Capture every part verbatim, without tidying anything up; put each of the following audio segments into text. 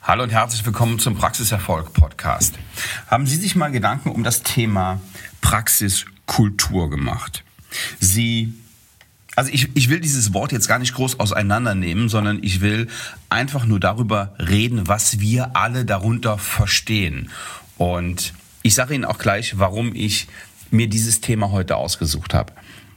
Hallo und herzlich willkommen zum Praxiserfolg-Podcast. Haben Sie sich mal Gedanken um das Thema Praxiskultur gemacht? Sie, also ich, ich will dieses Wort jetzt gar nicht groß auseinandernehmen, sondern ich will einfach nur darüber reden, was wir alle darunter verstehen. Und ich sage Ihnen auch gleich, warum ich mir dieses Thema heute ausgesucht habe.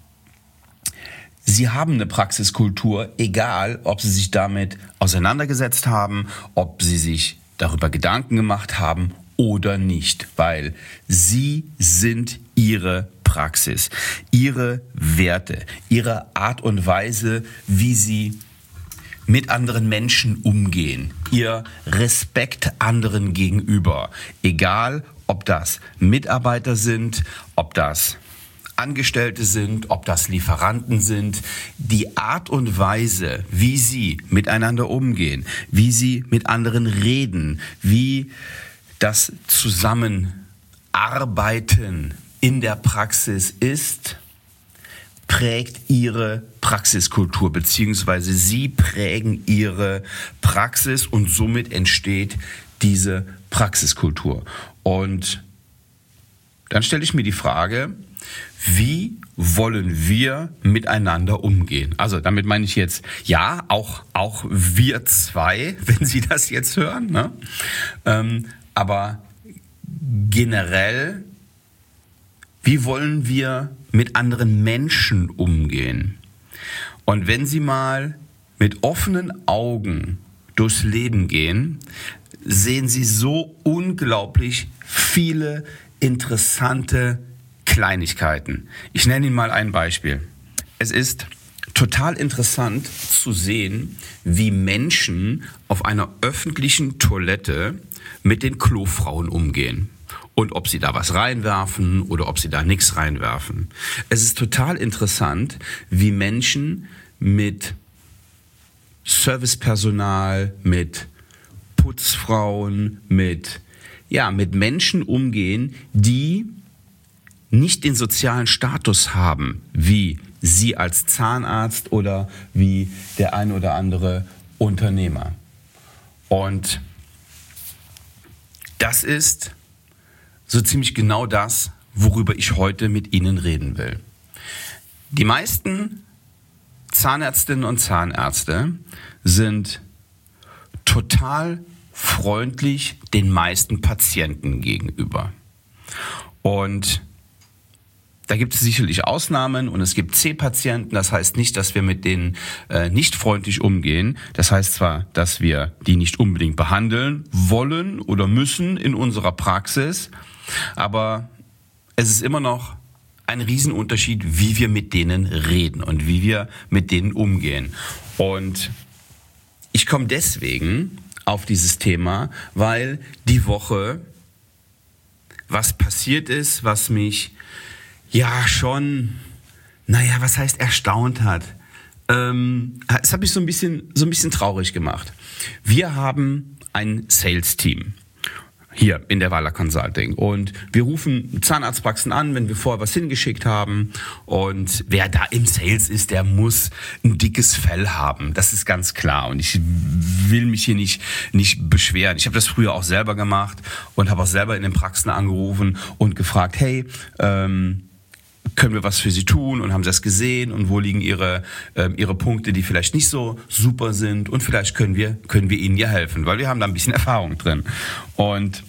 Sie haben eine Praxiskultur, egal ob Sie sich damit auseinandergesetzt haben, ob Sie sich darüber Gedanken gemacht haben oder nicht, weil Sie sind Ihre Praxis, Ihre Werte, Ihre Art und Weise, wie Sie mit anderen Menschen umgehen, Ihr Respekt anderen gegenüber, egal ob das Mitarbeiter sind, ob das Angestellte sind, ob das Lieferanten sind, die Art und Weise, wie sie miteinander umgehen, wie sie mit anderen reden, wie das Zusammenarbeiten in der Praxis ist, prägt ihre Praxiskultur, beziehungsweise sie prägen ihre Praxis und somit entsteht diese Praxiskultur. Und dann stelle ich mir die Frage, wie wollen wir miteinander umgehen? Also damit meine ich jetzt, ja, auch, auch wir zwei, wenn Sie das jetzt hören, ne? Ähm, aber generell, wie wollen wir mit anderen Menschen umgehen? Und wenn Sie mal mit offenen Augen durchs Leben gehen, sehen Sie so unglaublich viele interessante Kleinigkeiten. Ich nenne Ihnen mal ein Beispiel. Es ist total interessant zu sehen, wie Menschen auf einer öffentlichen Toilette mit den Klofrauen umgehen. Und ob sie da was reinwerfen oder ob sie da nichts reinwerfen. Es ist total interessant, wie Menschen mit Servicepersonal, mit Putzfrauen, mit, ja, mit Menschen umgehen, die nicht den sozialen Status haben, wie Sie als Zahnarzt oder wie der ein oder andere Unternehmer. Und das ist so ziemlich genau das, worüber ich heute mit Ihnen reden will. Die meisten Zahnärztinnen und Zahnärzte sind total freundlich den meisten Patienten gegenüber. Und da gibt es sicherlich Ausnahmen und es gibt C-Patienten. Das heißt nicht, dass wir mit denen äh, nicht freundlich umgehen. Das heißt zwar, dass wir die nicht unbedingt behandeln wollen oder müssen in unserer Praxis, aber es ist immer noch ein Riesenunterschied, wie wir mit denen reden und wie wir mit denen umgehen. Und ich komme deswegen auf dieses Thema, weil die Woche was passiert ist, was mich ja schon, naja, was heißt erstaunt hat. Ähm, es hat mich so ein bisschen, so ein bisschen traurig gemacht. Wir haben ein Sales-Team hier in der Wahler Consulting und wir rufen Zahnarztpraxen an, wenn wir vorher was hingeschickt haben, und wer da im Sales ist, der muss ein dickes Fell haben, das ist ganz klar, und ich will mich hier nicht, nicht beschweren. Ich habe das früher auch selber gemacht und habe auch selber in den Praxen angerufen und gefragt, hey, ähm, können wir was für Sie tun, und haben Sie das gesehen und wo liegen Ihre äh, Ihre Punkte, die vielleicht nicht so super sind, und vielleicht können wir können wir Ihnen ja helfen, weil wir haben da ein bisschen Erfahrung drin. Und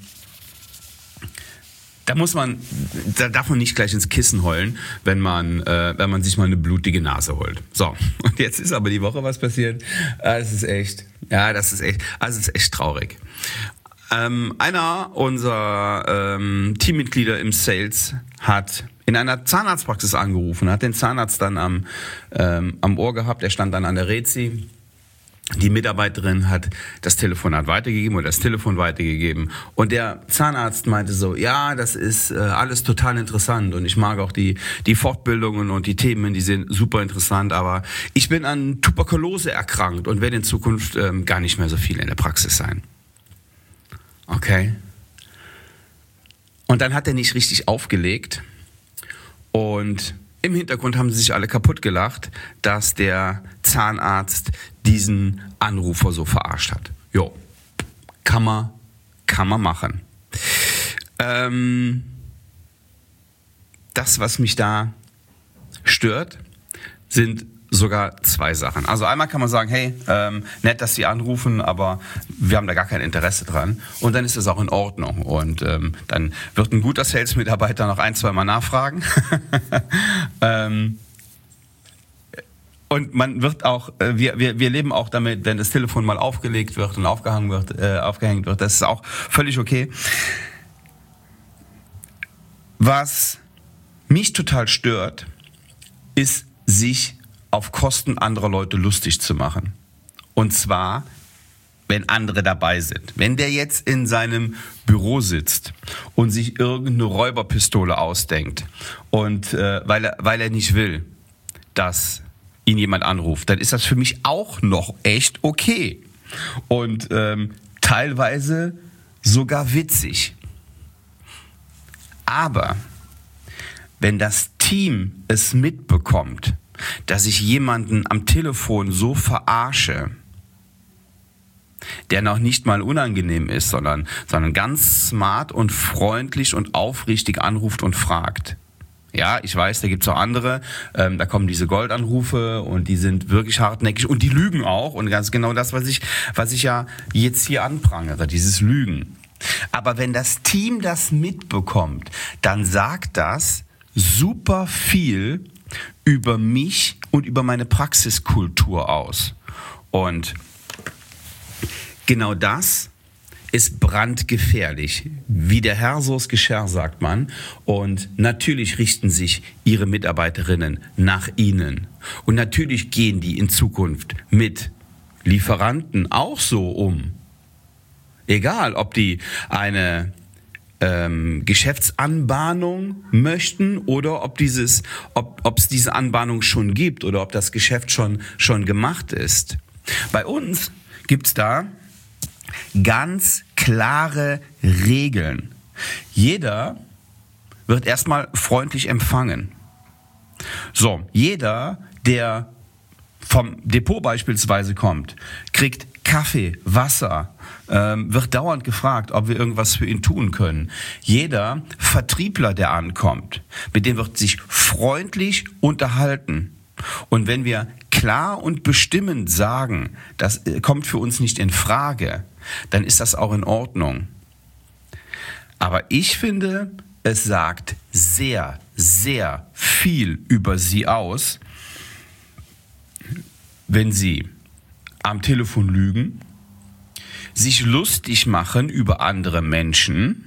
da muss man, da darf man nicht gleich ins Kissen heulen, wenn man äh, wenn man sich mal eine blutige Nase holt. So, und jetzt ist aber die Woche was passiert. Das ist echt, ja, das ist echt, also es ist echt traurig. Ähm, einer unserer ähm, Teammitglieder im Sales hat in einer Zahnarztpraxis angerufen, hat den Zahnarzt dann am, ähm, am Ohr gehabt, er stand dann an der Rezi. Die Mitarbeiterin hat das Telefonat weitergegeben oder das Telefon weitergegeben, und der Zahnarzt meinte so, ja, das ist äh, alles total interessant und ich mag auch die, die Fortbildungen und die Themen, die sind super interessant, aber ich bin an Tuberkulose erkrankt und werde in Zukunft ähm, gar nicht mehr so viel in der Praxis sein. Okay. Und dann hat er nicht richtig aufgelegt und im Hintergrund haben sie sich alle kaputt gelacht, dass der Zahnarzt diesen Anrufer so verarscht hat. Jo, kann kann man, kann man machen. Ähm, das, was mich da stört, sind sogar zwei Sachen. Also einmal kann man sagen, hey, ähm, nett, dass Sie anrufen, aber wir haben da gar kein Interesse dran. Und dann ist das auch in Ordnung. Und ähm, dann wird ein guter Sales-Mitarbeiter noch ein, zwei Mal nachfragen. ähm, und man wird auch, äh, wir, wir, wir leben auch damit, wenn das Telefon mal aufgelegt wird und aufgehangen wird, äh, aufgehängt wird. Das ist auch völlig okay. Was mich total stört, ist, sich auf Kosten anderer Leute lustig zu machen. Und zwar, wenn andere dabei sind. Wenn der jetzt in seinem Büro sitzt und sich irgendeine Räuberpistole ausdenkt und äh, weil er, weil er nicht will, dass ihn jemand anruft, dann ist das für mich auch noch echt okay. Und ähm, teilweise sogar witzig. Aber wenn das Team es mitbekommt, dass ich jemanden am Telefon so verarsche, der noch nicht mal unangenehm ist, sondern, sondern ganz smart und freundlich und aufrichtig anruft und fragt. Ja, ich weiß, da gibt's auch andere, ähm, da kommen diese Goldanrufe und die sind wirklich hartnäckig und die lügen auch und ganz genau das, was ich, was ich ja jetzt hier anprangere, dieses Lügen. Aber wenn das Team das mitbekommt, dann sagt das super viel über mich und über meine Praxiskultur aus. Und genau das ist brandgefährlich. Wie der Herr, so das Geschirr, sagt man. Und natürlich richten sich Ihre Mitarbeiterinnen nach Ihnen. Und natürlich gehen die in Zukunft mit Lieferanten auch so um. Egal, ob die eine ähm, Geschäftsanbahnung möchten oder ob dieses, ob ob es diese Anbahnung schon gibt oder ob das Geschäft schon schon gemacht ist. Bei uns gibt's da ganz klare Regeln. Jeder wird erstmal freundlich empfangen. So, jeder, der vom Depot beispielsweise kommt, kriegt Kaffee, Wasser, ähm, wird dauernd gefragt, ob wir irgendwas für ihn tun können. Jeder Vertriebler, der ankommt, mit dem wird sich freundlich unterhalten. Und wenn wir klar und bestimmend sagen, das kommt für uns nicht in Frage, dann ist das auch in Ordnung. Aber ich finde, es sagt sehr, sehr viel über Sie aus, wenn Sie am Telefon lügen, sich lustig machen über andere Menschen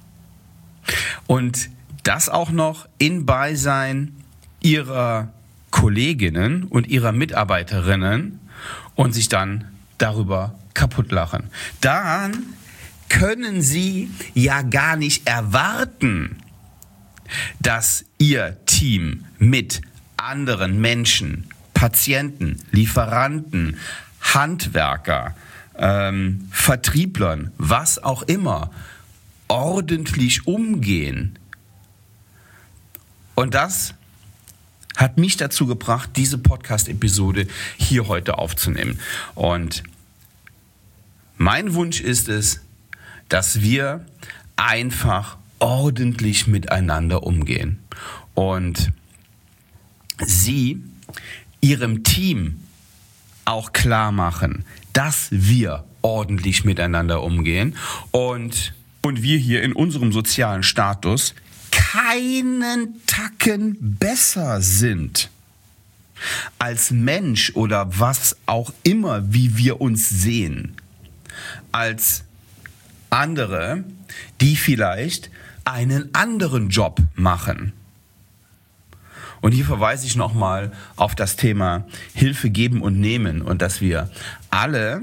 und das auch noch in Beisein Ihrer Kolleginnen und Ihrer Mitarbeiterinnen und sich dann darüber kaputt lachen. Dann können Sie ja gar nicht erwarten, dass Ihr Team mit anderen Menschen, Patienten, Lieferanten, Handwerker, ähm, Vertrieblern, was auch immer, ordentlich umgehen. Und das hat mich dazu gebracht, diese Podcast-Episode hier heute aufzunehmen. Und mein Wunsch ist es, dass wir einfach ordentlich miteinander umgehen und Sie Ihrem Team auch klar machen, dass wir ordentlich miteinander umgehen und, und wir hier in unserem sozialen Status keinen Tacken besser sind als Mensch oder was auch immer, wie wir uns sehen, als andere, die vielleicht einen anderen Job machen. Und hier verweise ich nochmal auf das Thema Hilfe geben und nehmen und dass wir alle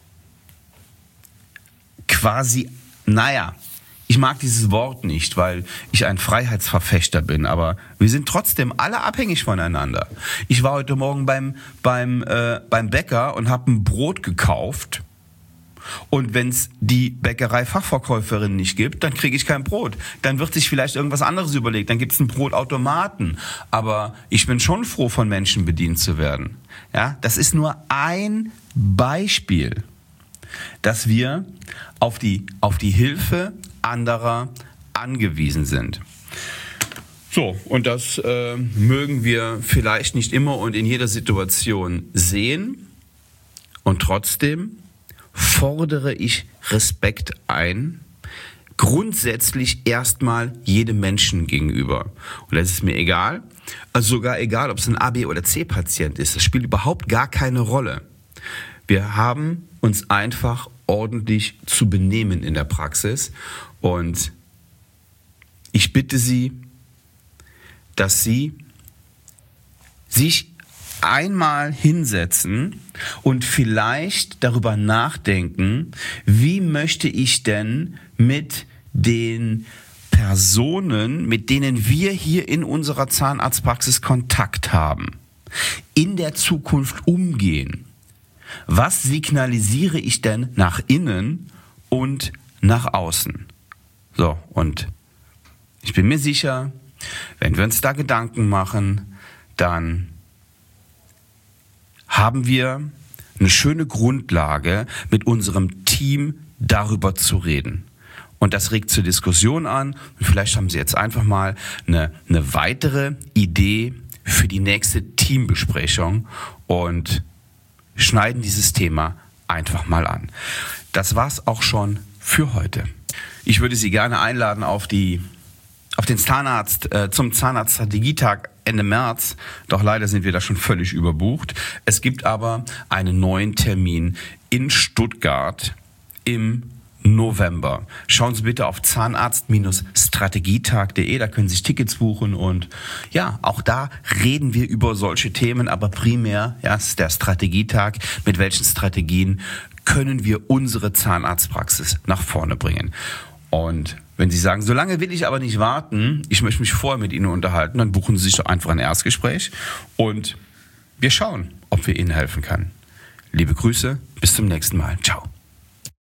quasi, naja, ich mag dieses Wort nicht, weil ich ein Freiheitsverfechter bin, aber wir sind trotzdem alle abhängig voneinander. Ich war heute Morgen beim, beim, äh, beim Bäcker und habe ein Brot gekauft. Und wenn es die Bäckerei-Fachverkäuferin nicht gibt, dann kriege ich kein Brot. Dann wird sich vielleicht irgendwas anderes überlegt. Dann gibt es einen Brotautomaten. Aber ich bin schon froh, von Menschen bedient zu werden. Ja, das ist nur ein Beispiel. dass wir auf die, auf die Hilfe anderer angewiesen sind. So, und das äh, mögen wir vielleicht nicht immer und in jeder Situation sehen. Und trotzdem fordere ich Respekt ein, grundsätzlich erstmal jedem Menschen gegenüber. Und das ist mir egal, also sogar egal, ob es ein A, B oder C-Patient ist. Das spielt überhaupt gar keine Rolle. Wir haben uns einfach ordentlich zu benehmen in der Praxis. Und ich bitte Sie, dass Sie sich einmal hinsetzen und vielleicht darüber nachdenken, wie möchte ich denn mit den Personen, mit denen wir hier in unserer Zahnarztpraxis Kontakt haben, in der Zukunft umgehen. Was signalisiere ich denn nach innen und nach außen? So, und ich bin mir sicher, wenn wir uns da Gedanken machen, dann haben wir eine schöne Grundlage, mit unserem Team darüber zu reden. Und das regt zur Diskussion an. Und vielleicht haben Sie jetzt einfach mal eine, eine weitere Idee für die nächste Teambesprechung und schneiden dieses Thema einfach mal an. Das war's auch schon für heute. Ich würde Sie gerne einladen auf die auf den Zahnarzt, äh, zum Zahnarztstrategietag Ende März. Doch leider sind wir da schon völlig überbucht. Es gibt aber einen neuen Termin in Stuttgart im November. Schauen Sie bitte auf zahnarzt strategietag punkt de, da können Sie sich Tickets buchen und ja, auch da reden wir über solche Themen, aber primär, ja, es ist der Strategietag, mit welchen Strategien können wir unsere Zahnarztpraxis nach vorne bringen. Und wenn Sie sagen, so lange will ich aber nicht warten, ich möchte mich vorher mit Ihnen unterhalten, dann buchen Sie sich doch einfach ein Erstgespräch und wir schauen, ob wir Ihnen helfen können. Liebe Grüße, bis zum nächsten Mal. Ciao.